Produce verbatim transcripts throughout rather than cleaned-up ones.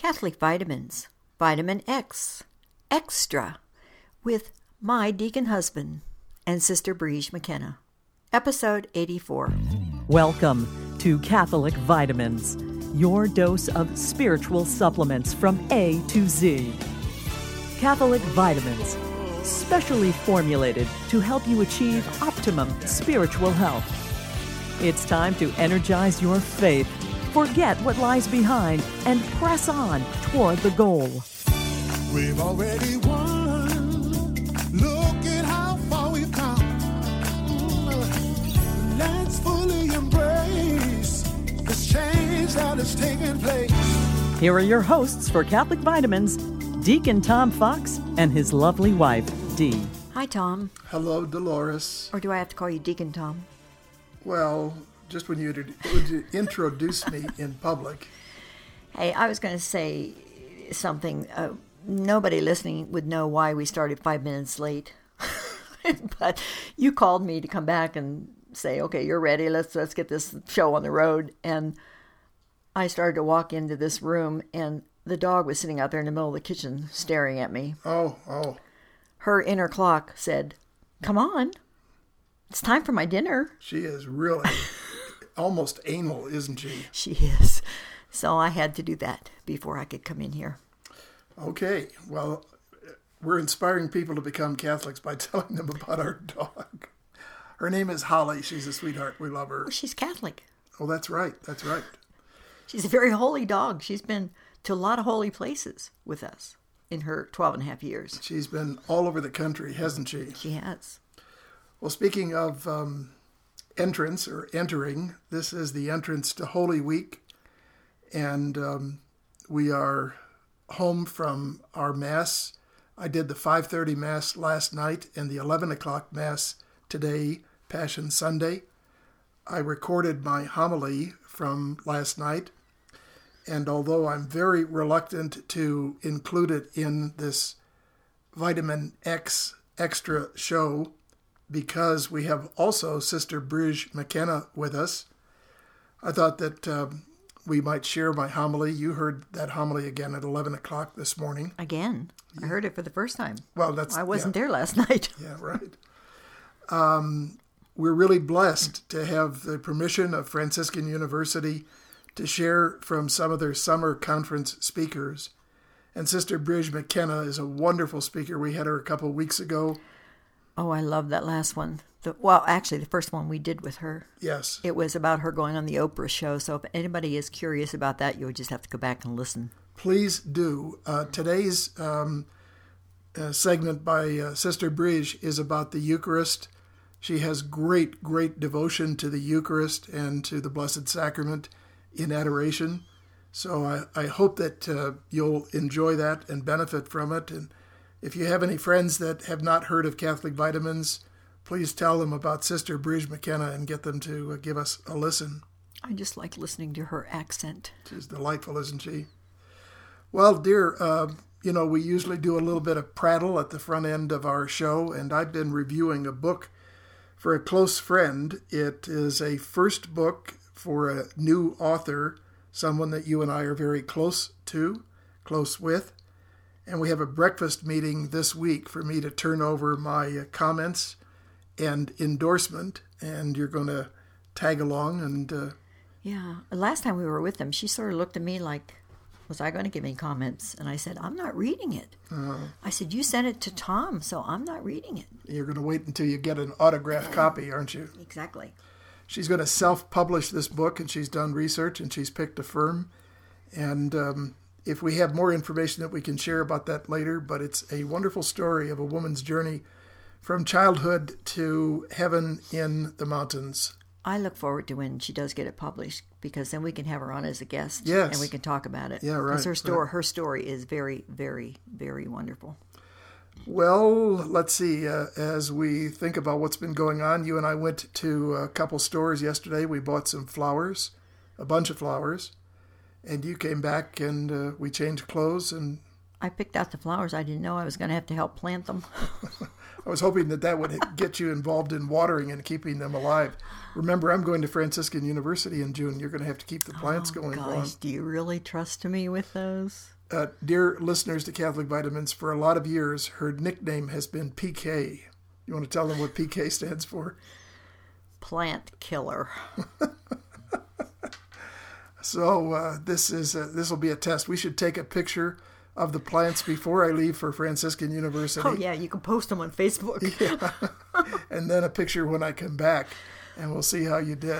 Catholic Vitamins, Vitamin X, Extra, with my deacon husband and Sister Briege McKenna. Episode eighty-four. Welcome to Catholic Vitamins, your dose of spiritual supplements from A to Z. Catholic Vitamins, specially formulated to help you achieve optimum spiritual health. It's time to energize your faith, forget what lies behind, and press on toward the goal. We've already won. Look at how far we've come. Let's fully embrace this change that is taking place. Here are your hosts for Catholic Vitamins, Deacon Tom Fox and his lovely wife, Dee. Hi, Tom. Hello, Dolores. Or do I have to call you Deacon Tom? Well, just when you would you introduce me in public. Hey, I was going to say something. Uh, nobody listening would know why we started five minutes late. But you called me to come back and say, okay, you're ready. Let's let's get this show on the road. And I started to walk into this room, and the dog was sitting out there in the middle of the kitchen staring at me. Oh, oh. Her inner clock said, come on. It's time for my dinner. She is really almost anal, isn't she? She is. So I had to do that before I could come in here. Okay. Well, we're inspiring people to become Catholics by telling them about our dog. Her name is Holly. She's a sweetheart. We love her. Well, she's Catholic. Oh, that's right. That's right. She's a very holy dog. She's been to a lot of holy places with us in her twelve and a half years. She's been all over the country, hasn't she? She has. Well, speaking of um, entrance or entering, this is the entrance to Holy Week, and um, we are home from our Mass. I did the five thirty Mass last night and the eleven o'clock Mass today, Passion Sunday. I recorded my homily from last night, and although I'm very reluctant to include it in this Vitamin X extra show, because we have also Sister Briege McKenna with us, I thought that um, we might share my homily. You heard that homily again at eleven o'clock this morning. Again? I heard it for the first time. Well, that's I wasn't yeah. there last night. Yeah, right. Um, we're really blessed to have the permission of Franciscan University to share from some of their summer conference speakers. And Sister Briege McKenna is a wonderful speaker. We had her a couple of weeks ago. Oh, I love that last one. The, well, actually, the first one we did with her. Yes. It was about her going on the Oprah show. So if anybody is curious about that, you would just have to go back and listen. Please do. Uh, today's um, uh, segment by uh, Sister Briege is about the Eucharist. She has great, great devotion to the Eucharist and to the Blessed Sacrament in adoration. So I, I hope that uh, you'll enjoy that and benefit from it. And if you have any friends that have not heard of Catholic Vitamins, please tell them about Sister Briege McKenna and get them to uh, give us a listen. I just like listening to her accent. She's delightful, isn't she? Well, dear, uh, you know, we usually do a little bit of prattle at the front end of our show, and I've been reviewing a book for a close friend. It is a first book for a new author, someone that you and I are very close to, close with. And we have a breakfast meeting this week for me to turn over my comments and endorsement, and you're going to tag along. And uh, yeah, last time we were with them, she sort of looked at me like, was I going to give any comments? And I said, I'm not reading it. Uh, I said, you sent it to Tom, so I'm not reading it. You're going to wait until you get an autographed copy, aren't you? Exactly. She's going to self-publish this book, and she's done research, and she's picked a firm. And um, if we have more information that we can share about that later, but it's a wonderful story of a woman's journey from childhood to heaven in the mountains. I look forward to when she does get it published, because then we can have her on as a guest. Yes. And we can talk about it. Yeah, right. Because her story, right. her story is very, very, very wonderful. Well, let's see. Uh, as we think about what's been going on, you and I went to a couple stores yesterday. We bought some flowers, a bunch of flowers. And you came back and uh, we changed clothes. And I picked out the flowers. I didn't know I was going to have to help plant them. I was hoping that that would get you involved in watering and keeping them alive. Remember, I'm going to Franciscan University in June. You're going to have to keep the plants oh, going gosh, on. Do you really trust me with those? Uh, dear listeners to Catholic Vitamins, for a lot of years, her nickname has been P K. You want to tell them what P K stands for? Plant killer. So uh, this is a, this will be a test. We should take a picture of the plants before I leave for Franciscan University. Oh, yeah, you can post them on Facebook. Yeah. And then a picture when I come back, and we'll see how you did.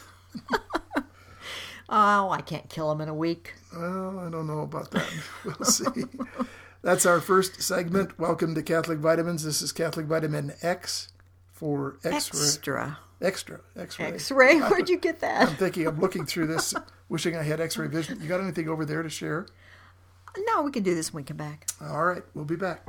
Oh, I can't kill them in a week. Well, I don't know about that. We'll see. That's our first segment. Welcome to Catholic Vitamins. This is Catholic Vitamin X for X-ray. Extra. Extra. X-ray. X-ray? Where'd you get that? I'm thinking, I'm looking through this, wishing I had X-ray vision. You got anything over there to share? No, we can do this when we come back. All right, we'll be back.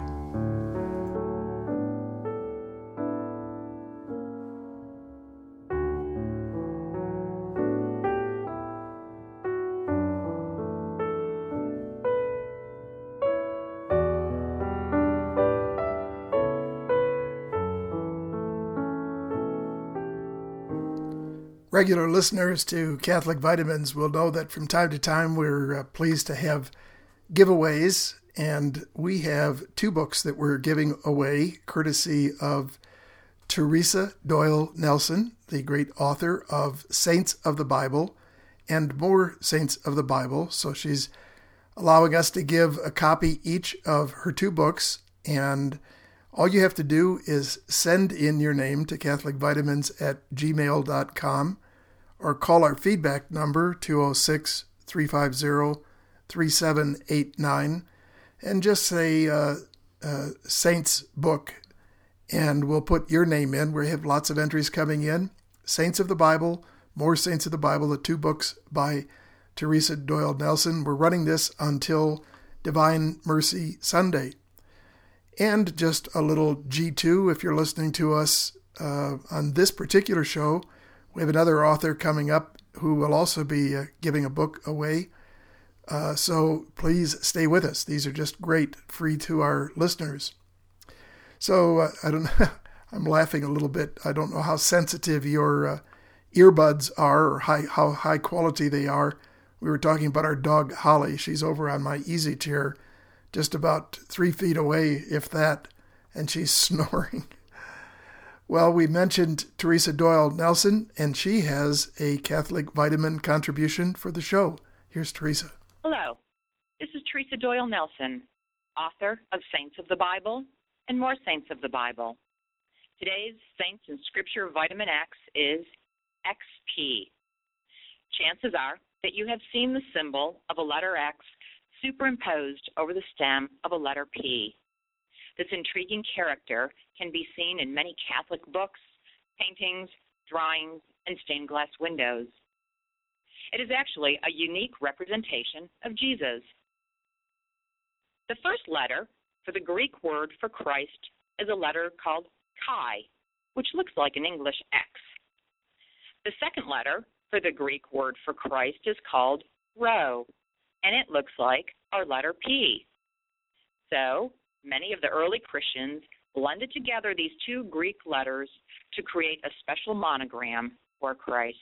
Regular listeners to Catholic Vitamins will know that from time to time we're uh, pleased to have giveaways, and we have two books that we're giving away courtesy of Teresa Doyle Nelson, the great author of Saints of the Bible and More Saints of the Bible. So she's allowing us to give a copy each of her two books, and all you have to do is send in your name to catholic vitamins at gmail dot com or call our feedback number two oh six, three five zero, three seven eight nine and just say uh, uh, Saints book, and we'll put your name in. We have lots of entries coming in. Saints of the Bible, More Saints of the Bible, the two books by Teresa Doyle Nelson. We're running this until Divine Mercy Sunday. And just a little G two, if you're listening to us uh, on this particular show, we have another author coming up who will also be uh, giving a book away. Uh, so please stay with us. These are just great, free to our listeners. So uh, I don't know, I'm laughing a little bit. I don't know how sensitive your uh, earbuds are or high, how high quality they are. We were talking about our dog, Holly. She's over on my easy chair, just about three feet away, if that, and she's snoring. Well, we mentioned Teresa Doyle Nelson, and she has a Catholic Vitamin contribution for the show. Here's Teresa. Hello, this is Teresa Doyle Nelson, author of Saints of the Bible and More Saints of the Bible. Today's Saints in Scripture Vitamin X is X P. Chances are that you have seen the symbol of a letter X superimposed over the stem of a letter P. This intriguing character can be seen in many Catholic books, paintings, drawings, and stained glass windows. It is actually a unique representation of Jesus. The first letter for the Greek word for Christ is a letter called chi, which looks like an English X. The second letter for the Greek word for Christ is called rho, and it looks like our letter P. So, many of the early Christians blended together these two Greek letters to create a special monogram for Christ.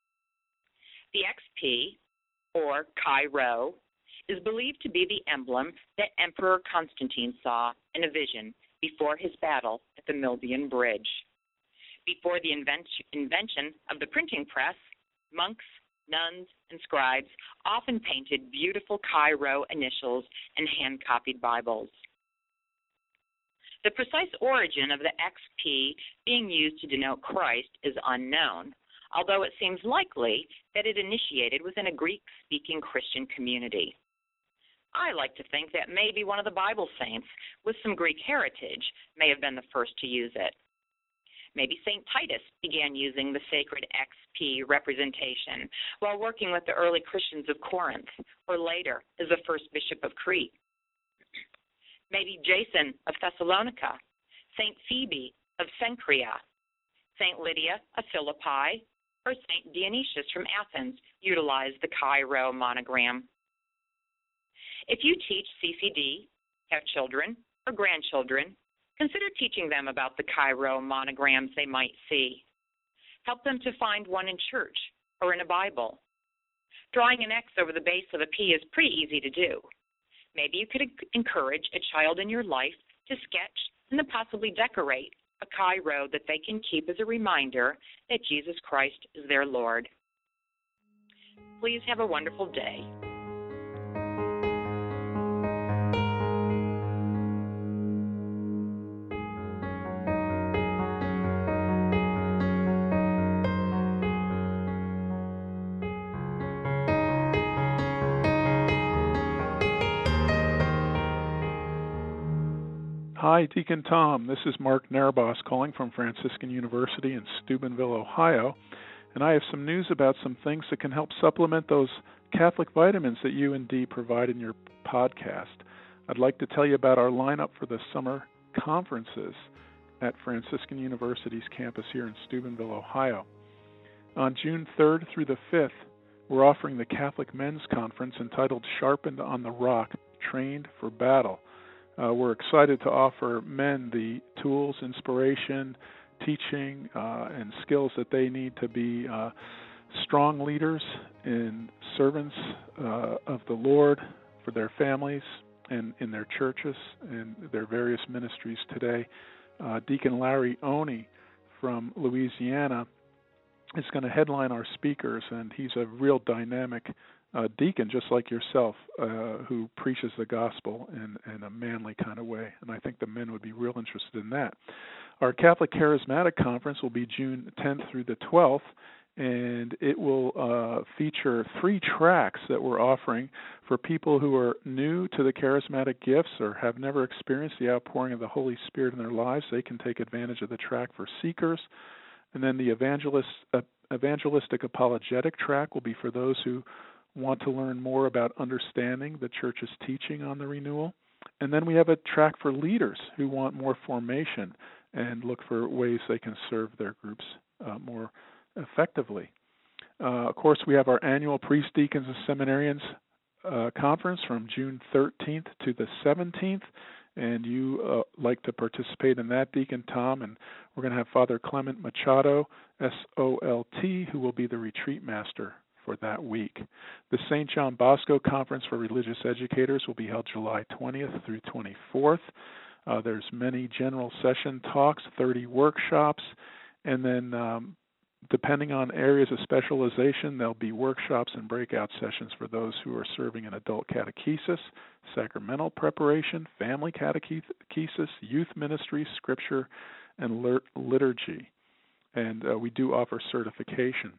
The X P, or Chi Rho, is believed to be the emblem that Emperor Constantine saw in a vision before his battle at the Milvian Bridge. Before the invention of the printing press, monks, nuns, and scribes often painted beautiful Chi Rho initials in hand-copied Bibles. The precise origin of the X P being used to denote Christ is unknown, although it seems likely that it initiated within a Greek-speaking Christian community. I like to think that maybe one of the Bible saints with some Greek heritage may have been the first to use it. Maybe Saint Titus began using the sacred X P representation while working with the early Christians of Corinth, or later as the first bishop of Crete. Maybe Jason of Thessalonica, Saint Phoebe of Cenchrea, Saint Lydia of Philippi, or Saint Dionysius from Athens utilized the Chi Rho monogram. If you teach C C D, have children or grandchildren, consider teaching them about the Chi Rho monograms they might see. Help them to find one in church or in a Bible. Drawing an X over the base of a P is pretty easy to do. Maybe you could encourage a child in your life to sketch and then possibly decorate a Chi-Rho that they can keep as a reminder that Jesus Christ is their Lord. Please have a wonderful day. Hi, Deacon Tom. This is Mark Narabas calling from Franciscan University in Steubenville, Ohio, and I have some news about some things that can help supplement those Catholic vitamins that U N D provide in your podcast. I'd like to tell you about our lineup for the summer conferences at Franciscan University's campus here in Steubenville, Ohio. On June third through the fifth, we're offering the Catholic Men's Conference entitled Sharpened on the Rock, Trained for Battle. Uh, we're excited to offer men the tools, inspiration, teaching, uh, and skills that they need to be uh, strong leaders and servants uh, of the Lord for their families and in their churches and their various ministries today. Uh, Deacon Larry Oney from Louisiana is going to headline our speakers, and he's a real dynamic Uh, deacon, just like yourself, uh, who preaches the gospel in, in a manly kind of way. And I think the men would be real interested in that. Our Catholic Charismatic Conference will be June tenth through the twelfth, and it will uh, feature three tracks that we're offering for people who are new to the charismatic gifts or have never experienced the outpouring of the Holy Spirit in their lives. They can take advantage of the track for seekers. And then the evangelist, uh, evangelistic apologetic track will be for those who want to learn more about understanding the Church's teaching on the renewal. And then we have a track for leaders who want more formation and look for ways they can serve their groups uh, more effectively. Uh, of course, we have our annual Priest, Deacons, and Seminarians uh, conference from June thirteenth to the seventeenth. And you uh, like to participate in that, Deacon Tom. And we're going to have Father Clement Machado, S O L T, who will be the retreat master for that week. The Saint John Bosco Conference for Religious Educators will be held July twentieth through twenty-fourth. Uh, there's many general session talks, thirty workshops, and then um, depending on areas of specialization, there'll be workshops and breakout sessions for those who are serving in adult catechesis, sacramental preparation, family catechesis, youth ministry, scripture, and liturgy. And uh, we do offer certification.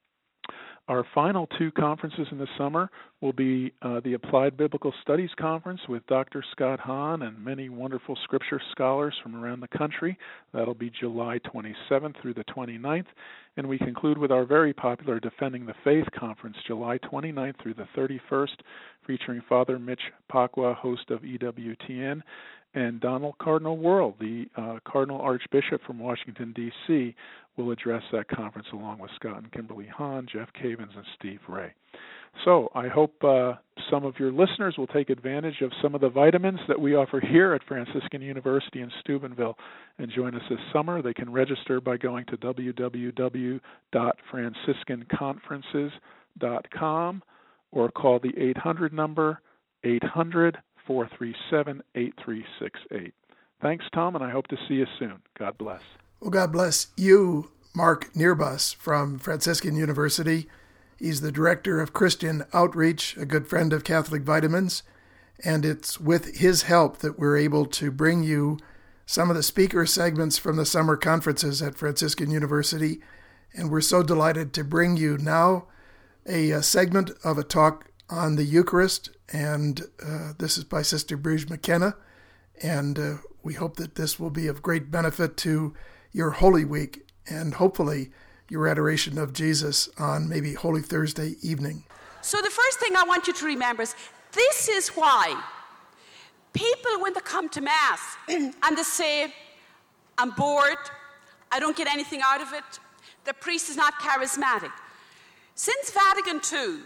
Our final two conferences in the summer will be uh, the Applied Biblical Studies Conference with Doctor Scott Hahn and many wonderful scripture scholars from around the country. That'll be July twenty-seventh through the twenty-ninth. And we conclude with our very popular Defending the Faith Conference, July twenty-ninth through the thirty-first, featuring Father Mitch Pacwa, host of E W T N, and Donald Cardinal Wuerl, the uh, Cardinal Archbishop from Washington, D C, will address that conference along with Scott and Kimberly Hahn, Jeff Cavins, and Steve Ray. So I hope uh, some of your listeners will take advantage of some of the vitamins that we offer here at Franciscan University in Steubenville and join us this summer. They can register by going to w w w dot franciscan conferences dot com or call the eight hundred number, eight hundred, four three seven, eight three six eight. Thanks, Tom, and I hope to see you soon. God bless. Well, God bless you, Mark Nierbus from Franciscan University. He's the Director of Christian Outreach, a good friend of Catholic Vitamins, and it's with his help that we're able to bring you some of the speaker segments from the summer conferences at Franciscan University, and we're so delighted to bring you now a, a segment of a talk on the Eucharist, and uh, this is by Sister Bruce McKenna, and uh, we hope that this will be of great benefit to your Holy Week and hopefully your adoration of Jesus on maybe Holy Thursday evening. So the first thing I want you to remember is this is why people, when they come to Mass and they say, I'm bored, I don't get anything out of it, the priest is not charismatic. Since Vatican Two,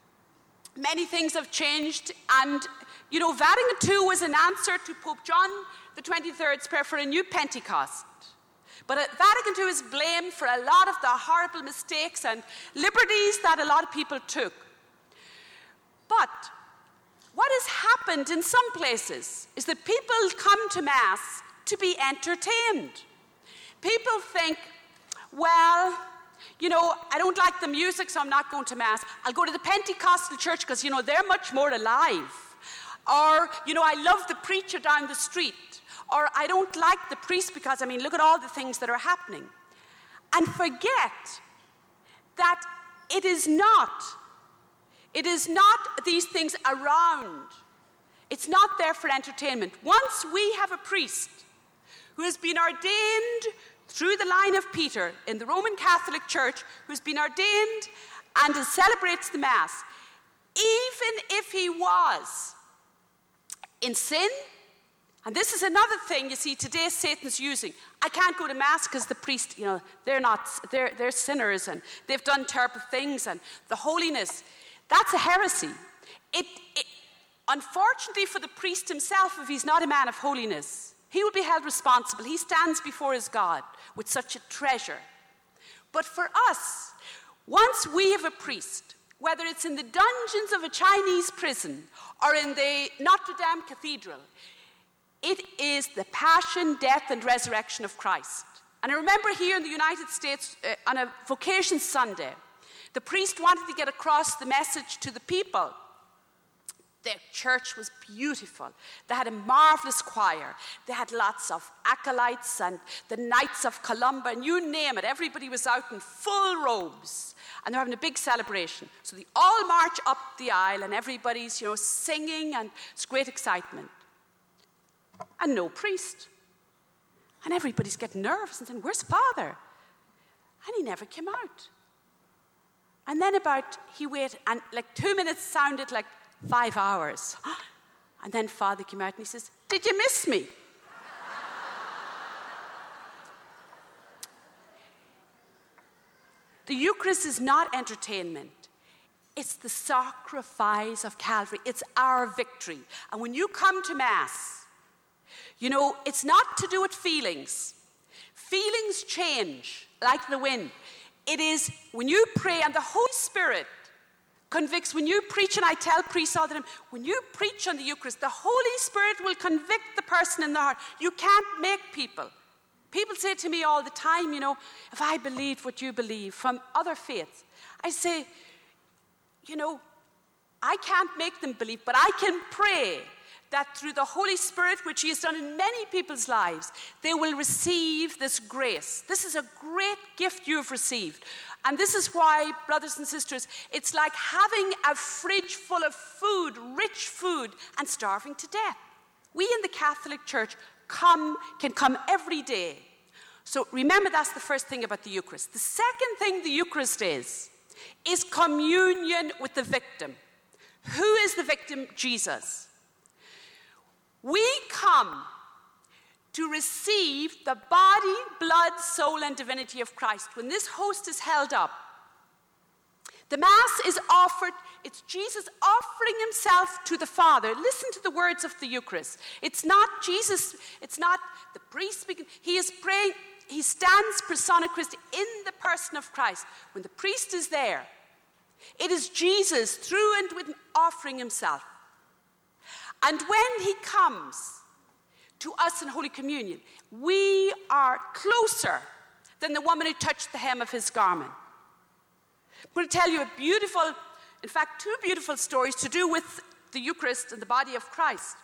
many things have changed, and you know, Vatican Two was an answer to Pope John the twenty-third's prayer for a new Pentecost. But Vatican Two is blamed for a lot of the horrible mistakes and liberties that a lot of people took. But what has happened happened in some places is that people come to Mass to be entertained. People think, well, you know, I don't like the music, so I'm not going to Mass. I'll go to the Pentecostal church because, you know, they're much more alive. Or, you know, I love the preacher down the street. Or I don't like the priest because, I mean, look at all the things that are happening. And forget that it is not, it is not these things around. It's not there for entertainment. Once we have a priest who has been ordained through the line of Peter in the Roman Catholic Church, who's been ordained and celebrates the Mass, even if he was in sin, and this is another thing, you see, today Satan's using. I can't go to Mass because the priest, you know, they're not, they're, they're sinners and they've done terrible things, and the holiness, that's a heresy. It, it, unfortunately for the priest himself, if he's not a man of holiness, he will be held responsible. He stands before his God with such a treasure. But for us, once we have a priest, whether it's in the dungeons of a Chinese prison or in the Notre Dame Cathedral, it is the passion, death, and resurrection of Christ. And I remember here in the United States, uh, on a Vocation Sunday, the priest wanted to get across the message to the people. Their church was beautiful. They had a marvelous choir. They had lots of acolytes and the Knights of Columba, and you name it. Everybody was out in full robes, and they're having a big celebration. So they all march up the aisle, and everybody's, you know, singing, and it's great excitement. And no priest. And everybody's getting nervous and saying, where's Father? And he never came out. And then about, he waited, and like two minutes sounded like five hours. And then Father came out and he says, did you miss me? The Eucharist is not entertainment. It's the sacrifice of Calvary. It's our victory. And when you come to Mass, you know, it's not to do with feelings. Feelings change like the wind. It is when you pray and the Holy Spirit convicts, when you preach, and I tell priests all the time, when you preach on the Eucharist, the Holy Spirit will convict the person in the heart. You can't make people. People say to me all the time, you know, if I believed what you believe from other faiths, I say, you know, I can't make them believe, but I can pray that through the Holy Spirit, which he has done in many people's lives, they will receive this grace. This is a great gift you have received. And this is why, brothers and sisters, it's like having a fridge full of food, rich food, and starving to death. We in the Catholic Church come, can come every day. So remember, that's the first thing about the Eucharist. The second thing the Eucharist is, is communion with the victim. Who is the victim? Jesus. We come to receive the body, blood, soul, and divinity of Christ. When this host is held up, the Mass is offered, it's Jesus offering himself to the Father. Listen to the words of the Eucharist. It's not Jesus, it's not the priest speaking. He is praying, he stands persona Christi in the person of Christ. When the priest is there, it is Jesus through and with offering himself. And when he comes to us in Holy Communion, we are closer than the woman who touched the hem of his garment. I'm going to tell you a beautiful, in fact, two beautiful stories to do with the Eucharist and the body of Christ.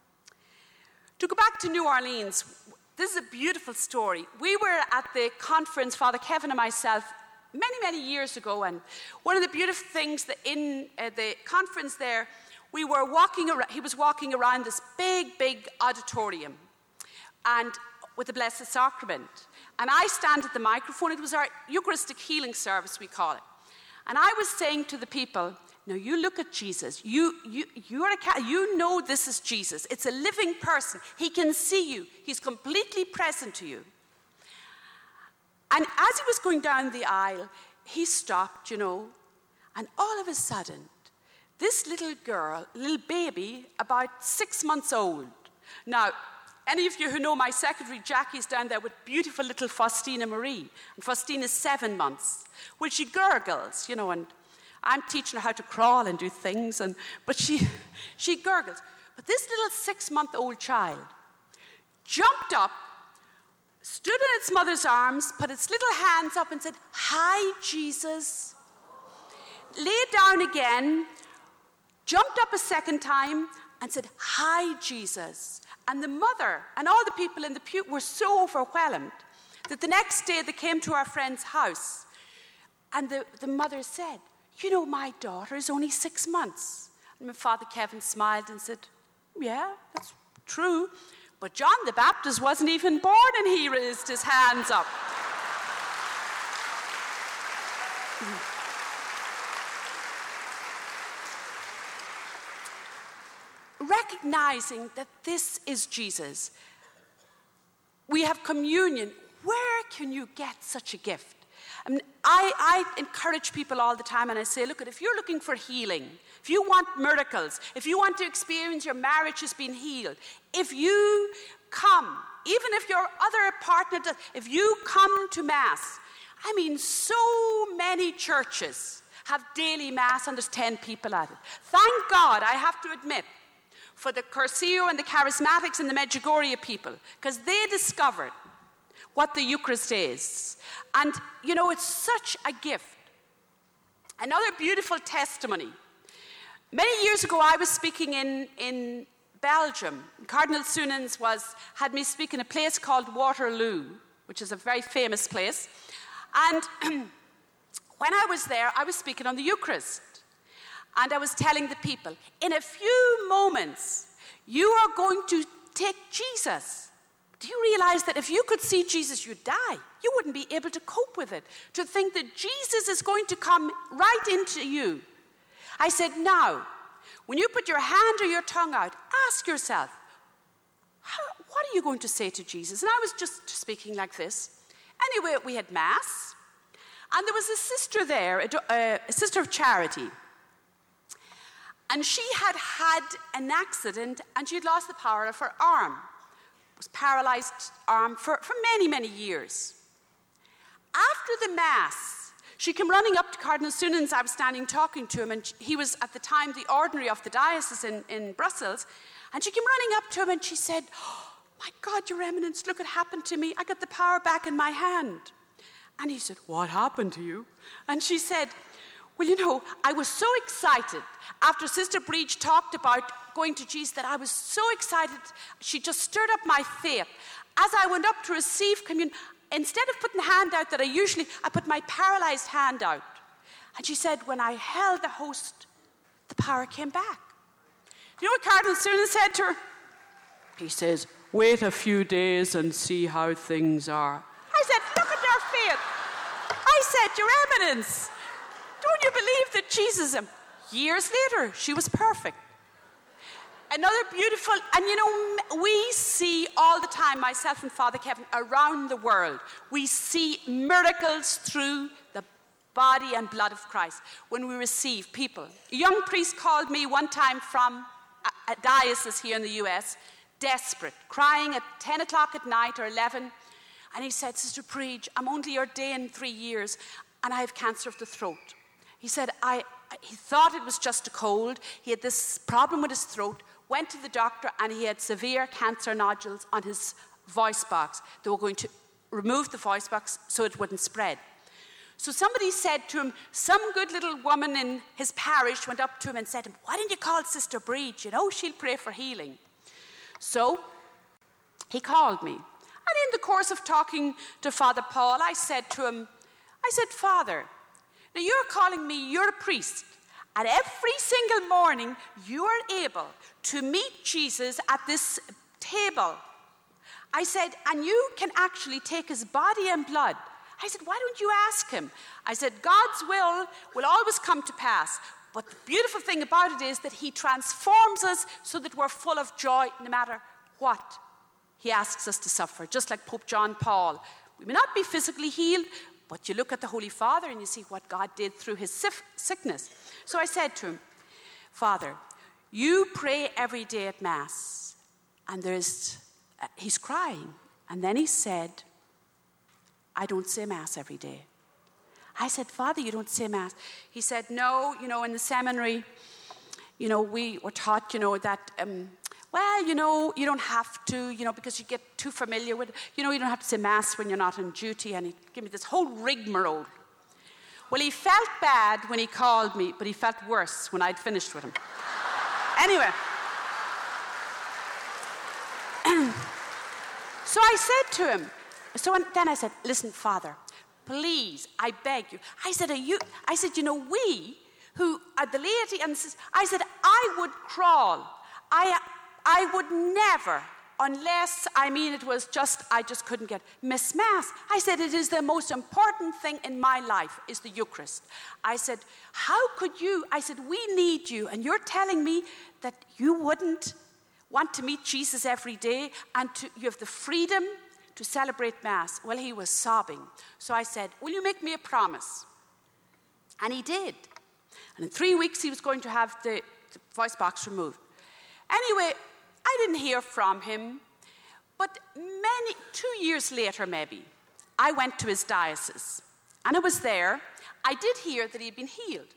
To go back to New Orleans, this is a beautiful story. We were at the conference, Father Kevin and myself, many, many years ago, and one of the beautiful things that in uh, the conference there, we were walking around, he was walking around this big, big auditorium and with the Blessed Sacrament. And I stand at the microphone. It was our Eucharistic healing service, we call it. And I was saying to the people, now you look at Jesus. You, you, you're a, you know this is Jesus. It's a living person. He can see you. He's completely present to you. And as he was going down the aisle, he stopped, you know, and all of a sudden, this little girl, little baby, about six months old. Now, any of you who know my secretary, Jackie's down there with beautiful little Faustina Marie. And Faustina's seven months. Well, she gurgles, you know, and I'm teaching her how to crawl and do things, and but she, she gurgles. But this little six-month-old child jumped up, stood in its mother's arms, put its little hands up and said, "Hi, Jesus." Laid down again, jumped up a second time and said, "Hi, Jesus." And the mother and all the people in the pew were so overwhelmed that the next day they came to our friend's house. And the, the mother said, "You know, my daughter is only six months. And my Father Kevin smiled and said, "Yeah, that's true. But John the Baptist wasn't even born," and he raised his hands up. Recognizing that this is Jesus, we have communion. Where can you get such a gift? I mean, I, I encourage people all the time, and I say, look, if you're looking for healing, if you want miracles, if you want to experience your marriage has been healed, if you come, even if your other partner does, if you come to Mass, I mean, so many churches have daily Mass and there's ten people at it. Thank God, I have to admit, for the Cursillo and the Charismatics and the Medjugorje people, because they discovered what the Eucharist is. And, you know, it's such a gift. Another beautiful testimony. Many years ago, I was speaking in, in Belgium. Cardinal Sunens was, had me speak in a place called Waterloo, which is a very famous place. And when I was there, I was speaking on the Eucharist. And I was telling the people, in a few moments, you are going to take Jesus. Do you realize that if you could see Jesus, you'd die? You wouldn't be able to cope with it. To think that Jesus is going to come right into you. I said, now, when you put your hand or your tongue out, ask yourself, how, what are you going to say to Jesus? And I was just speaking like this. Anyway, we had Mass, and there was a sister there, a, a sister of charity. And she had had an accident, and she had lost the power of her arm. It was paralyzed arm for, for many, many years. After the Mass, she came running up to Cardinal Sunens. I was standing talking to him, and he was at the time the ordinary of the diocese in, in Brussels. And she came running up to him, and she said, "Oh, my God, Your Eminence, look what happened to me. I got the power back in my hand." And he said, "What happened to you?" And she said, "Well, you know, I was so excited after Sister Breach talked about going to Jesus that I was so excited. She just stirred up my faith. As I went up to receive communion, instead of putting the hand out that I usually, I put my paralyzed hand out." And she said, when I held the host, the power came back. You know what Cardinal Sunens said to her? He says, "Wait a few days and see how things are." I said, "Look at your faith." I said, "Your Eminence, don't you believe that Jesus..." Years later, she was perfect. Another beautiful, and you know, we see all the time, myself and Father Kevin, around the world, we see miracles through the body and blood of Christ when we receive people. A young priest called me one time from a, a diocese here in the U S, desperate, crying at ten o'clock at night or eleven, and he said, "Sister Preach, I'm only ordained three years, and I have cancer of the throat." He said, I, he thought it was just a cold. He had this problem with his throat, went to the doctor, and he had severe cancer nodules on his voice box. They were going to remove the voice box so it wouldn't spread. So somebody said to him, some good little woman in his parish went up to him and said to him, "Why didn't you call Sister Breach? You know, she'll pray for healing." So he called me. And in the course of talking to Father Paul, I said to him, I said, "Father, now you're calling me, you're a priest, and every single morning you are able to meet Jesus at this table." I said, "And you can actually take his body and blood." I said, "Why don't you ask him?" I said, "God's will will always come to pass. But the beautiful thing about it is that he transforms us so that we're full of joy no matter what he asks us to suffer." Just like Pope John Paul. We may not be physically healed, but you look at the Holy Father and you see what God did through his sickness. So I said to him, "Father, you pray every day at Mass." And there's, uh, he's crying. And then he said, "I don't say Mass every day." I said, "Father, you don't say Mass?" He said, "No, you know, in the seminary, you know, we were taught, you know, that um, well, you know, you don't have to, you know, because you get too familiar with it. You know, you don't have to say Mass when you're not on duty. And he gave me this whole rigmarole. Well, he felt bad when he called me, but he felt worse when I'd finished with him. Anyway. So I said to him, so then I said, listen, Father, please, I beg you. I said, are you, I said, you know, we who are the laity, and I said, I would crawl. I, I would never, unless, I mean, it was just, I just couldn't get, miss Mass. I said, it is the most important thing in my life, is the Eucharist. I said, how could you, I said, we need you, and you're telling me that you wouldn't want to meet Jesus every day, and to, you have the freedom to celebrate Mass. Well, he was sobbing. So I said, will you make me a promise? And he did. And in three weeks, he was going to have the, the voice box removed. Anyway, I didn't hear from him. But many, two years later maybe, I went to his diocese. And I was there. I did hear that he had been healed.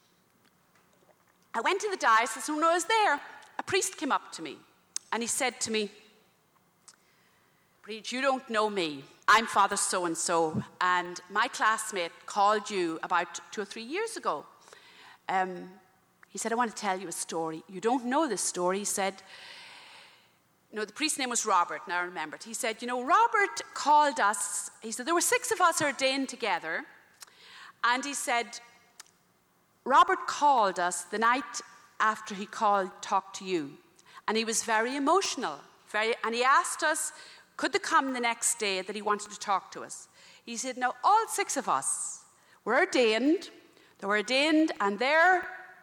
I went to the diocese, and when I was there, a priest came up to me. And he said to me, Breach, you don't know me. I'm Father so-and-so, and my classmate called you about two or three years ago. Um, he said, I want to tell you a story. You don't know this story. He said, no, the priest's name was Robert, now I remembered. He said, you know, Robert called us. He said, there were six of us ordained together. And he said, Robert called us the night after he called, talked to you. And he was very emotional. Very, and he asked us, could they come the next day, that he wanted to talk to us. He said, now, all six of us were ordained. They were ordained, and their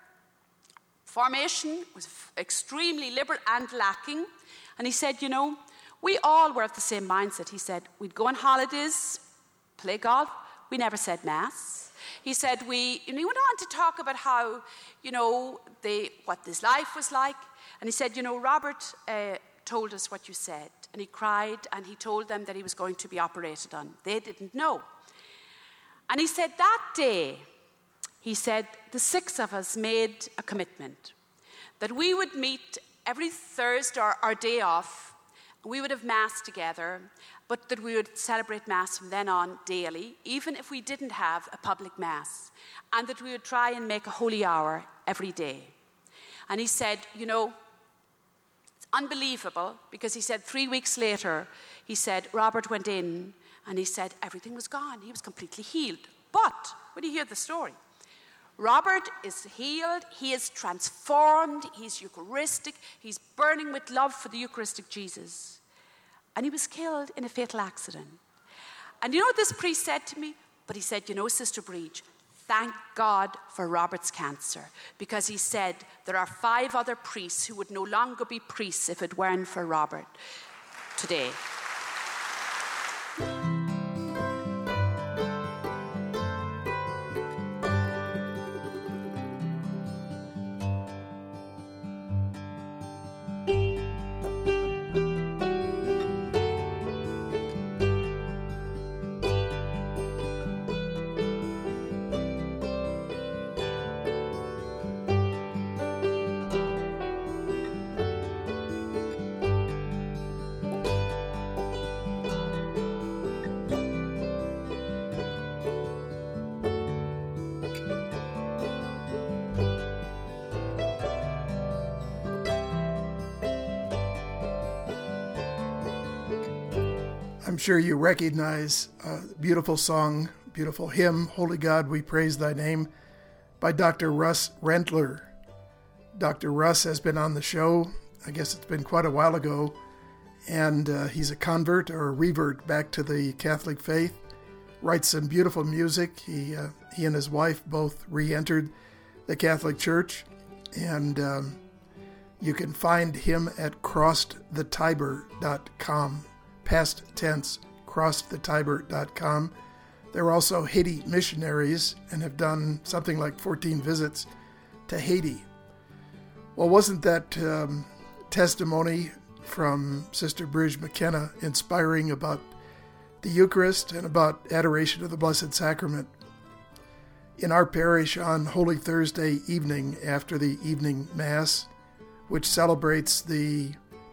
formation was extremely liberal and lacking. And he said, you know, we all were of the same mindset. He said, we'd go on holidays, play golf. We never said Mass. He said, we, and he went on to talk about how, you know, they, what this life was like. And he said, you know, Robert uh, told us what you said. And he cried, and he told them that he was going to be operated on. They didn't know. And he said that day, he said, the six of us made a commitment that we would meet every Thursday or our day off. We would have Mass together, but that we would celebrate Mass from then on daily, even if we didn't have a public Mass, and that we would try and make a holy hour every day. And he said, you know, unbelievable, because he said three weeks later, he said, Robert went in and he said everything was gone. He was completely healed. But when you hear the story, Robert is healed, he is transformed, he's Eucharistic, he's burning with love for the Eucharistic Jesus. And he was killed in a fatal accident. And you know what this priest said to me? But he said, you know, Sister Breach, thank God for Robert's cancer, because he said there are five other priests who would no longer be priests if it weren't for Robert today. I'm sure you recognize a beautiful song, beautiful hymn, Holy God, We Praise Thy Name, by Doctor Russ Rentler. Doctor Russ has been on the show, I guess it's been quite a while ago, and uh, he's a convert or a revert back to the Catholic faith, writes some beautiful music. He, uh, he and his wife both re-entered the Catholic Church, and um, you can find him at crossed the tiber dot com. Past tense, crossed the tiber dot com. They're also Haiti missionaries and have done something like fourteen visits to Haiti. Well, wasn't that um, testimony from Sister Bridge McKenna inspiring about the Eucharist and about adoration of the Blessed Sacrament? In our parish on Holy Thursday evening after the evening Mass, which celebrates the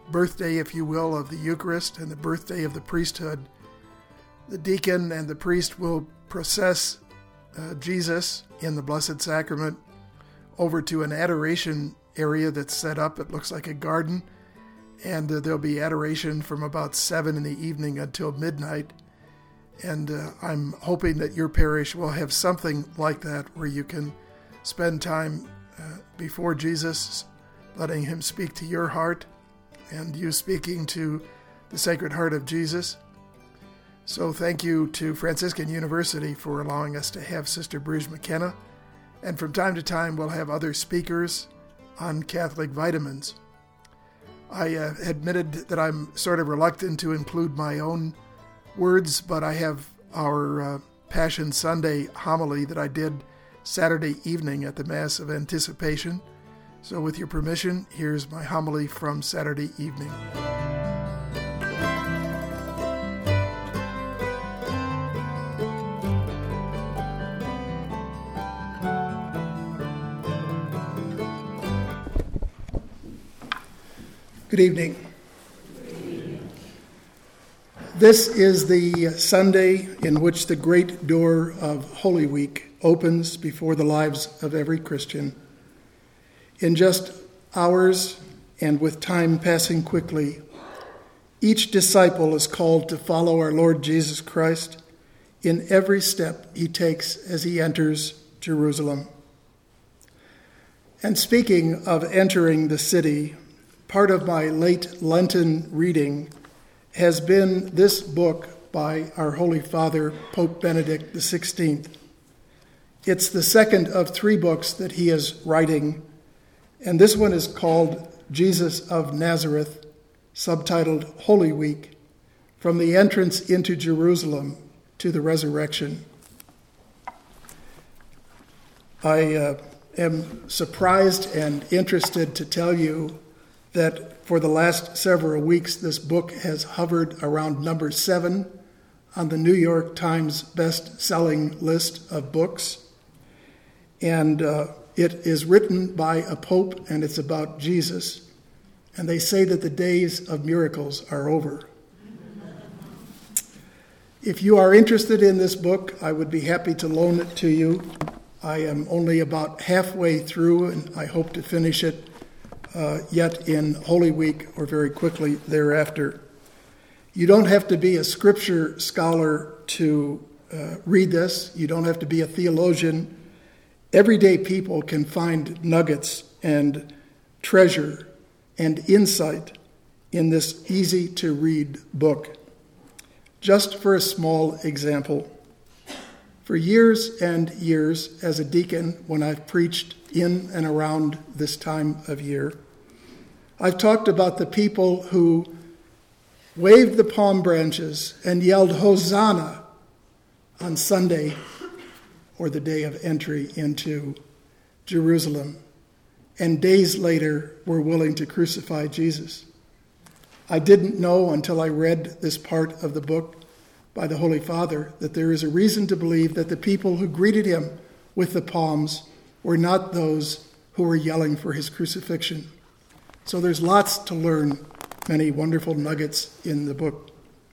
birthday, if you will, of the Eucharist and the birthday of the priesthood, the deacon and the priest will process uh, Jesus in the Blessed Sacrament over to an adoration area that's set up. It looks like a garden, and uh, there'll be adoration from about seven in the evening until midnight. And uh, I'm hoping that your parish will have something like that, where you can spend time uh, before Jesus, letting him speak to your heart, and you speaking to the Sacred Heart of Jesus. So thank you to Franciscan University for allowing us to have Sister Bruce McKenna. And from time to time, we'll have other speakers on Catholic vitamins. I uh, admitted that I'm sort of reluctant to include my own words, but I have our uh, Passion Sunday homily that I did Saturday evening at the Mass of Anticipation. So with your permission, here's my homily from Saturday evening. Good evening. This is the Sunday in which the great door of Holy Week opens before the lives of every Christian. In just hours, and with time passing quickly, each disciple is called to follow our Lord Jesus Christ in every step he takes as he enters Jerusalem. And speaking of entering the city, part of my late Lenten reading has been this book by our Holy Father, Pope Benedict the sixteenth. It's the second of three books that he is writing, and this one is called Jesus of Nazareth, subtitled Holy Week, From the Entrance into Jerusalem to the Resurrection. I uh, am surprised and interested to tell you that for the last several weeks, this book has hovered around number seven on the New York Times best-selling list of books. And uh, it is written by a pope, and it's about Jesus. And they say that the days of miracles are over. If you are interested in this book, I would be happy to loan it to you. I am only about halfway through, and I hope to finish it Uh, yet in Holy Week or very quickly thereafter. You don't have to be a scripture scholar to uh, read this. You don't have to be a theologian. Everyday people can find nuggets and treasure and insight in this easy-to-read book. Just for a small example, for years and years as a deacon, when I've preached in and around this time of year, I've talked about the people who waved the palm branches and yelled Hosanna on Sunday, or the day of entry into Jerusalem, and days later were willing to crucify Jesus. I didn't know until I read this part of the book by the Holy Father that there is a reason to believe that the people who greeted him with the palms were not those who were yelling for his crucifixion. So there's lots to learn, many wonderful nuggets in the book.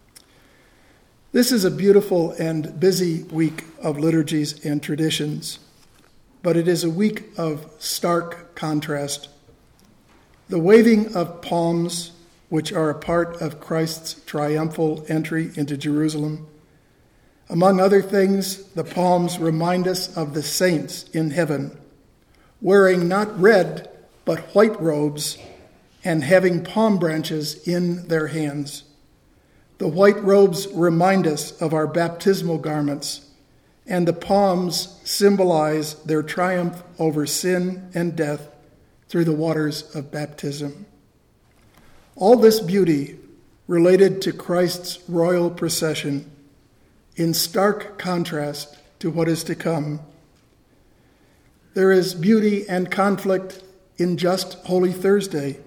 This is a beautiful and busy week of liturgies and traditions, but it is a week of stark contrast. The waving of palms, which are a part of Christ's triumphal entry into Jerusalem. Among other things, the palms remind us of the saints in heaven, wearing not red, but white robes, and having palm branches in their hands. The white robes remind us of our baptismal garments, and the palms symbolize their triumph over sin and death through the waters of baptism. All this beauty related to Christ's royal procession, in stark contrast to what is to come. There is beauty and conflict in just Holy Thursday.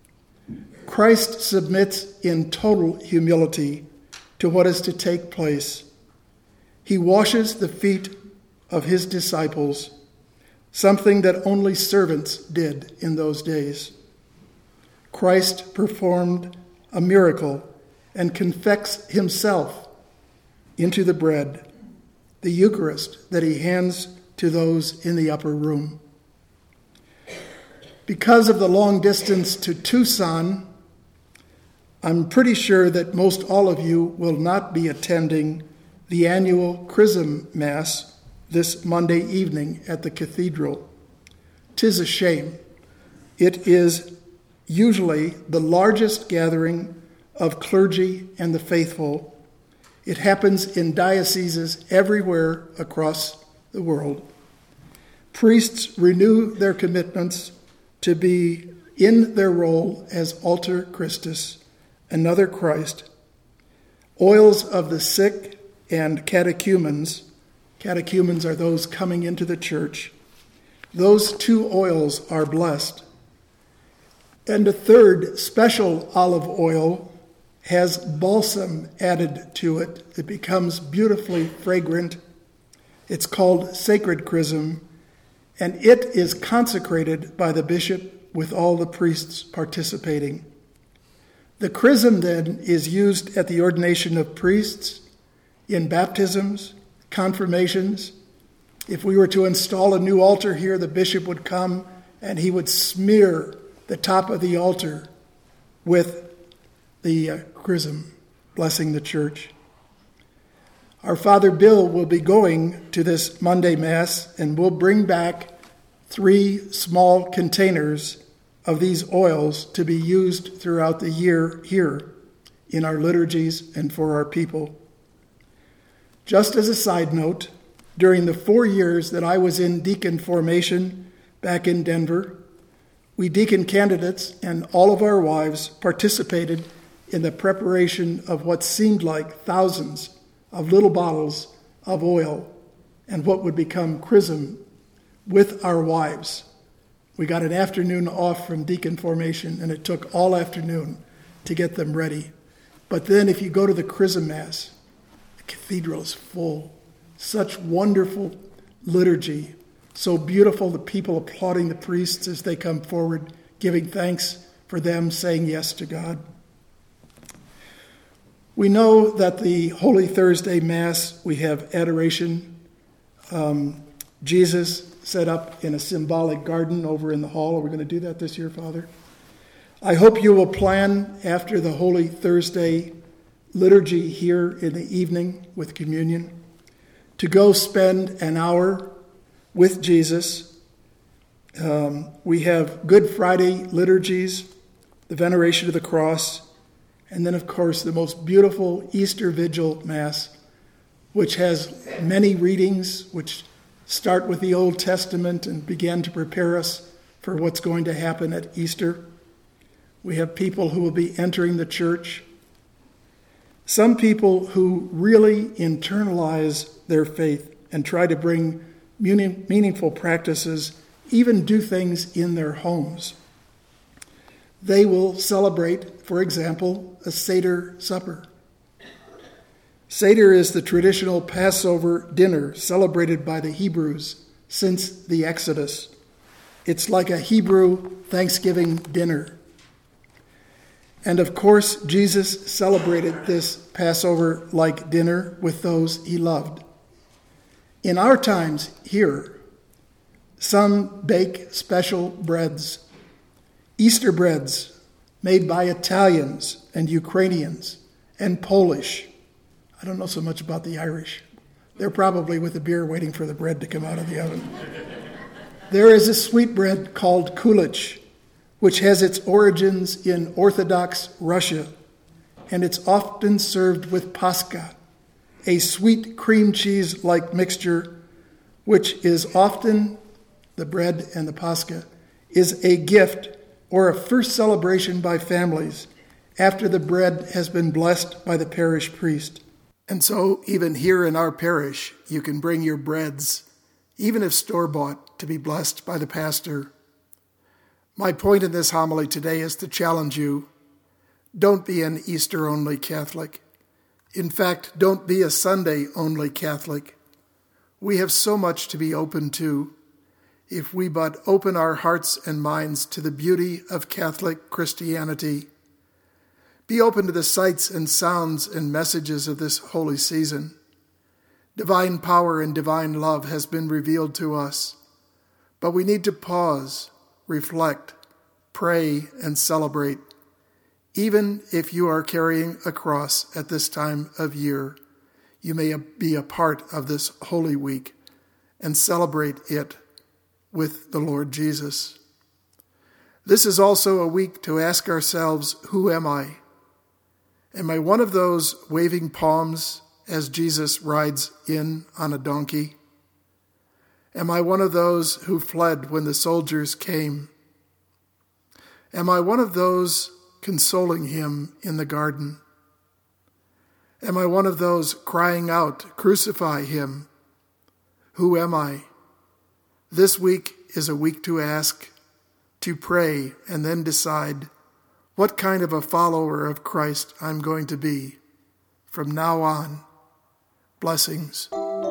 Christ submits in total humility to what is to take place. He washes the feet of his disciples, something that only servants did in those days. Christ performed a miracle and confects himself into the bread, the Eucharist that he hands to those in the upper room. Because of the long distance to Tucson, I'm pretty sure that most all of you will not be attending the annual Chrism Mass this Monday evening at the cathedral. 'Tis a shame. It is usually the largest gathering of clergy and the faithful. It happens in dioceses everywhere across the world. Priests renew their commitments to be in their role as alter Christus, another Christ. Oils of the sick and catechumens, catechumens are those coming into the church, those two oils are blessed. And a third special olive oil has balsam added to it. It becomes beautifully fragrant. It's called Sacred Chrism, and it is consecrated by the bishop with all the priests participating. The chrism then is used at the ordination of priests, in baptisms, confirmations. If we were to install a new altar here, the bishop would come and he would smear the top of the altar with the uh, chrism, blessing the church. Our Father Bill will be going to this Monday Mass, and will bring back three small containers of these oils to be used throughout the year here in our liturgies and for our people. Just as a side note, during the four years that I was in deacon formation back in Denver, we deacon candidates and all of our wives participated in the preparation of what seemed like thousands of little bottles of oil and what would become chrism with our wives. We got an afternoon off from deacon formation, and it took all afternoon to get them ready. But then if you go to the Chrism Mass, the cathedral is full. Such wonderful liturgy. So beautiful, the people applauding the priests as they come forward, giving thanks for them saying yes to God. We know that the Holy Thursday Mass, we have adoration. Um, Jesus set up in a symbolic garden over in the hall. Are we going to do that this year, Father? I hope you will plan after the Holy Thursday liturgy here in the evening with communion to go spend an hour with Jesus. Um, we have Good Friday liturgies, the Veneration of the Cross, and then, of course, the most beautiful Easter Vigil Mass, which has many readings, which start with the Old Testament and begin to prepare us for what's going to happen at Easter. We have people who will be entering the church. Some people who really internalize their faith and try to bring meaningful practices, even do things in their homes. They will celebrate, for example, a Seder supper. Seder is the traditional Passover dinner celebrated by the Hebrews since the Exodus. It's like a Hebrew Thanksgiving dinner. And of course, Jesus celebrated this Passover-like dinner with those he loved. In our times here, some bake special breads, Easter breads made by Italians and Ukrainians and Polish. I don't know so much about the Irish. They're probably with the beer waiting for the bread to come out of the oven. There is a sweet bread called kulach, which has its origins in Orthodox Russia, and it's often served with paska, a sweet cream cheese-like mixture, which is often, the bread and the paska, is a gift or a first celebration by families after the bread has been blessed by the parish priest. And so even here in our parish, you can bring your breads, even if store-bought, to be blessed by the pastor. My point in this homily today is to challenge you. Don't be an Easter-only Catholic. In fact, don't be a Sunday-only Catholic. We have so much to be open to. if we but open our hearts and minds to the beauty of Catholic Christianity. Be open to the sights and sounds and messages of this holy season. Divine power and divine love has been revealed to us, but we need to pause, reflect, pray, and celebrate. Even if you are carrying a cross at this time of year, you may be a part of this Holy Week and celebrate it with the Lord Jesus. This is also a week to ask ourselves, who am I? Am I one of those waving palms as Jesus rides in on a donkey? Am I one of those who fled when the soldiers came? Am I one of those consoling him in the garden? Am I one of those crying out, crucify him? Who am I? This week is a week to ask, to pray, and then decide what kind of a follower of Christ I'm going to be from now on. Blessings.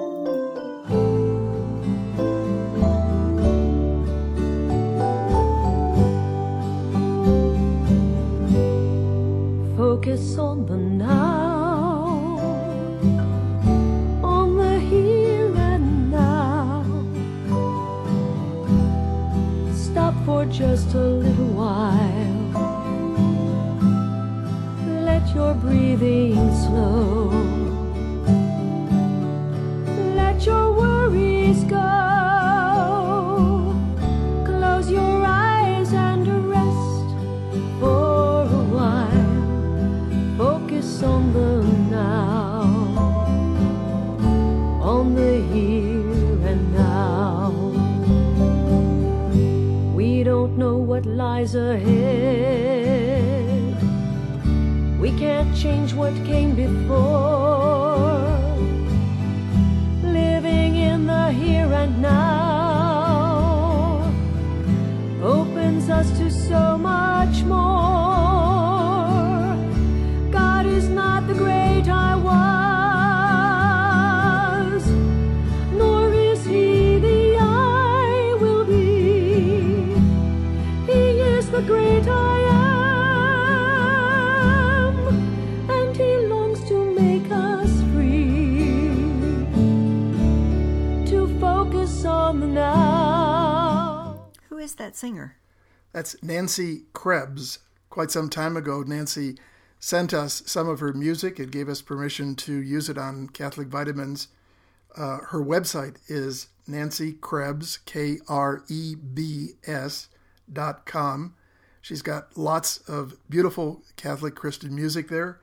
Focus on the now, on the here and now. Stop for just a little while. Let your breathing slow. Let your worries go. Close your eyes and rest for a while. Focus on the now, on the here and now. We don't know what lies ahead. We can't change what came before. Living in the here and now opens us to so much more. God is not the great I was, nor is he the I will be. He is the great I am, and he longs to make us free, to focus on the now. Who is that singer? That's Nancy Krebs. Quite some time ago, Nancy sent us some of her music and gave us permission to use it on Catholic Vitamins. Uh, her website is Nancy Krebs, K R E B S dot com. She's got lots of beautiful Catholic Christian music there,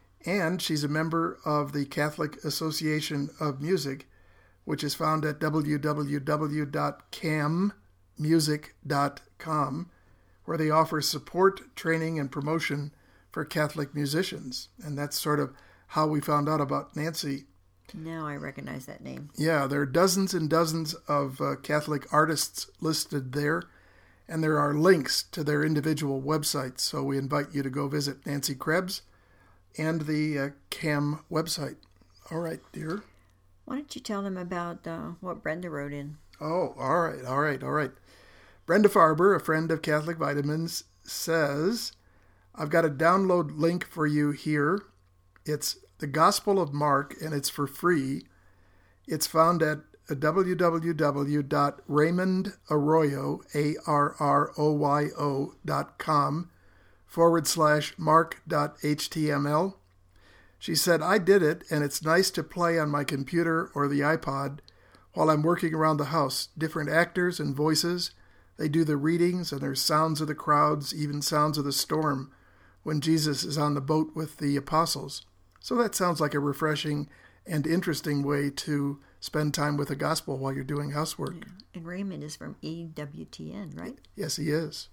and she's a member of the Catholic Association of Music, which is found at w w w dot cam music dot com, where they offer support, training, and promotion for Catholic musicians. And that's sort of how we found out about Nancy. Now I recognize that name. Yeah, there are dozens and dozens of uh, Catholic artists listed there, and there are links to their individual websites. So we invite you to go visit Nancy Krebs and the uh, C A M website. All right, dear. Why don't you tell them about uh, what Brenda wrote in? Oh, all right, all right, all right. Brenda Farber, a friend of Catholic Vitamins, says, I've got a download link for you here. It's the Gospel of Mark, and it's for free. It's found at w w w dot raymond arroyo, A R R O Y O dot com forward slash mark dot H T M L. She said, I did it, and it's nice to play on my computer or the iPod while I'm working around the house. Different actors and voices. They do the readings, and there's sounds of the crowds, even sounds of the storm when Jesus is on the boat with the apostles. So that sounds like a refreshing and interesting way to spend time with the gospel while you're doing housework. Yeah. And Raymond is from E W T N, right? Yes, he is.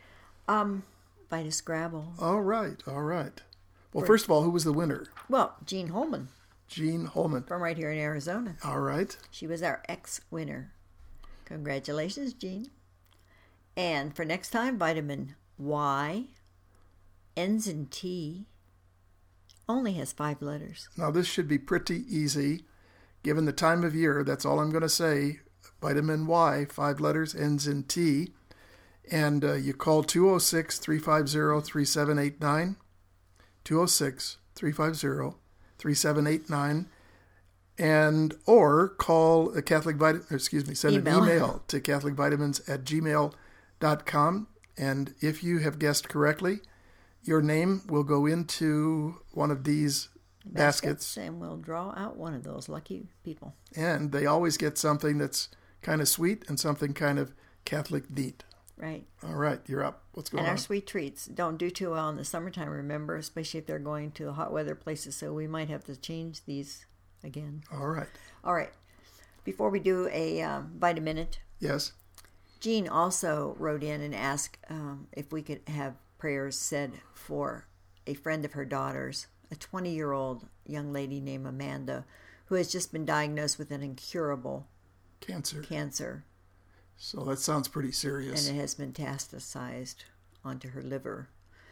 Um, Vita Scrabble. All right, all right. Well, For- first of all, who was the winner? Well, Jean Holman Jean Holman. from right here in Arizona. All right. She was our ex-winner. Congratulations, Jean. And for next time, vitamin Y, ends in T, only has five letters. Now, this should be pretty easy. Given the time of year, that's all I'm going to say. vitamin Y, five letters, ends in T. And uh, you call two oh six, three five zero, three seven eight nine, two oh six, three five zero, three seven eight nine, and or call a Catholic Vitamin, excuse me, send email. an email to catholic vitamins at gmail dot com. And if you have guessed correctly, your name will go into one of these baskets, baskets. And we'll draw out one of those lucky people. And they always get something that's kind of sweet and something kind of Catholic neat. Right. All right, you're up. What's going and on? And our sweet treats don't do too well in the summertime, remember, especially if they're going to the hot weather places, so we might have to change these again. All right. All right. Before we do a um, Vitaminute. Yes. Jean also wrote in and asked um, if we could have prayers said for a friend of her daughter's, a twenty-year-old young lady named Amanda, who has just been diagnosed with an incurable cancer. Cancer. So that sounds pretty serious. And it has been metastasized onto her liver.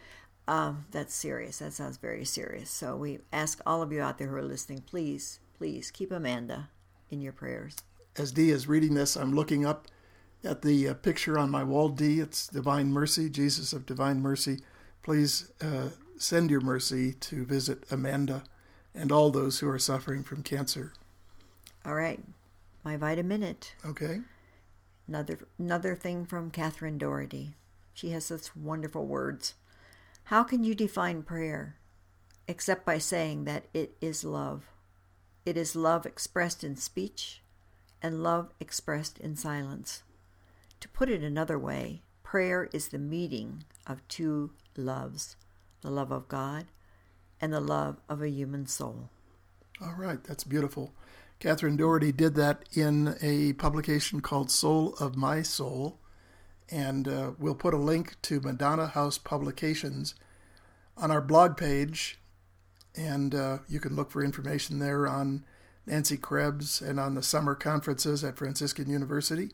Um, that's serious. That sounds very serious. So we ask all of you out there who are listening, please, please keep Amanda in your prayers. As Dee is reading this, I'm looking up at the uh, picture on my wall, Dee. It's Divine Mercy, Jesus of Divine Mercy. Please uh, send your mercy to visit Amanda and all those who are suffering from cancer. All right. My Vitaminute. Okay. Another another thing from Catherine Doherty. She has such wonderful words. How can you define prayer except by saying that it is love? It is love expressed in speech and love expressed in silence. To put it another way, prayer is the meeting of two loves, the love of God and the love of a human soul. All right, that's beautiful. Catherine Doherty did that in a publication called Soul of My Soul, and uh, we'll put a link to Madonna House Publications on our blog page, and uh, you can look for information there on Nancy Krebs and on the summer conferences at Franciscan University,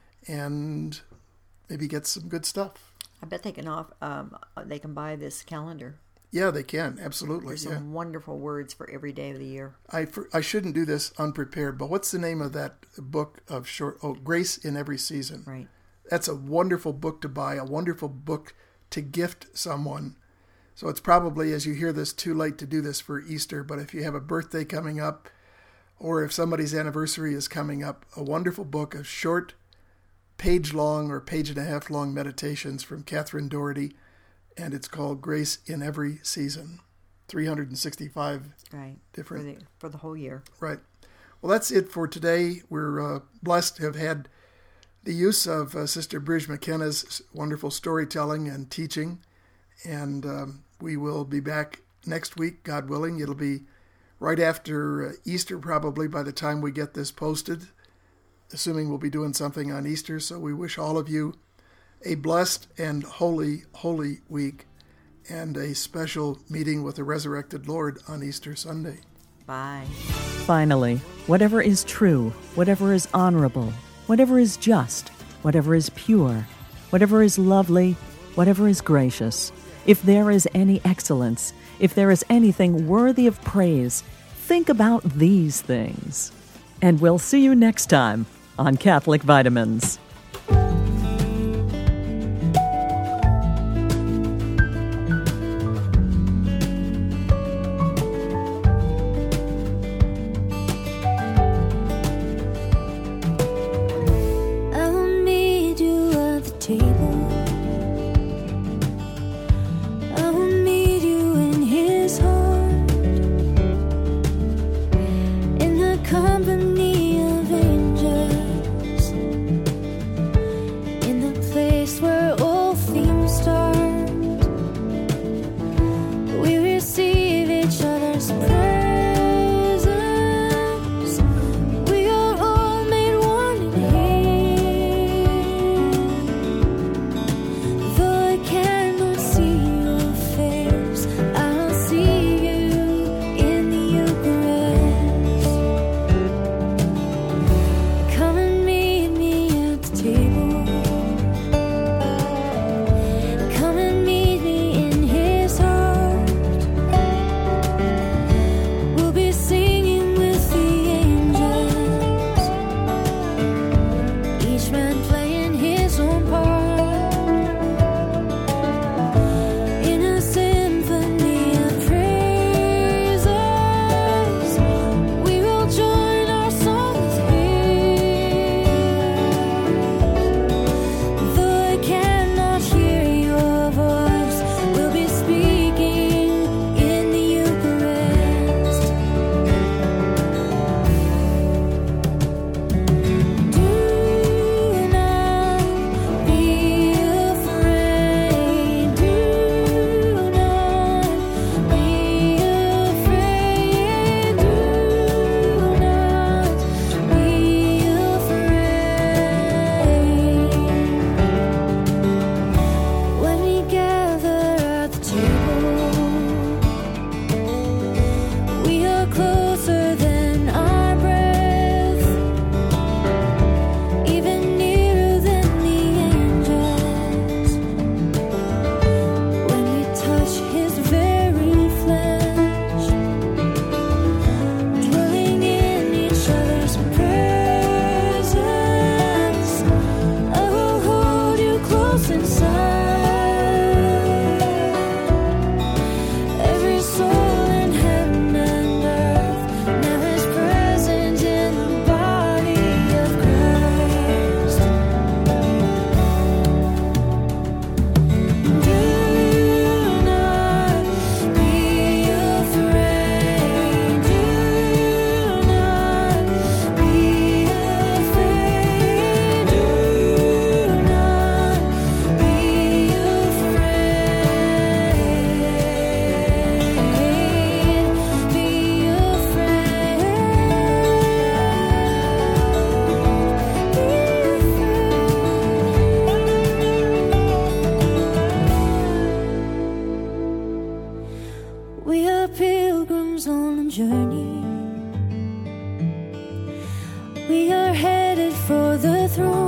and maybe get some good stuff. I bet they can off, um, they can buy this calendar. Yeah, they can. Absolutely. There's some yeah. wonderful words for every day of the year. I, for, I shouldn't do this unprepared, but what's the name of that book of short, oh, Grace in Every Season? Right. That's a wonderful book to buy, a wonderful book to gift someone. So it's probably, as you hear this, too late to do this for Easter, but if you have a birthday coming up, or if somebody's anniversary is coming up, a wonderful book of short, page-long or page-and-a-half long meditations from Catherine Doherty, and it's called Grace in Every Season. three hundred sixty-five right. different... For the, for the whole year. Right. Well, that's it for today. We're uh, blessed to have had the use of uh, Sister Bridge McKenna's wonderful storytelling and teaching, and um, we will be back next week, God willing. It'll be right after uh, Easter, probably, by the time we get this posted, assuming we'll be doing something on Easter. So we wish all of you a blessed and holy, holy week, and a special meeting with the resurrected Lord on Easter Sunday. Bye. Finally, whatever is true, whatever is honorable, whatever is just, whatever is pure, whatever is lovely, whatever is gracious, if there is any excellence, if there is anything worthy of praise, think about these things. And we'll see you next time on Catholic Vitamins. Company of angels We are pilgrims on a journey. We are headed for the throne.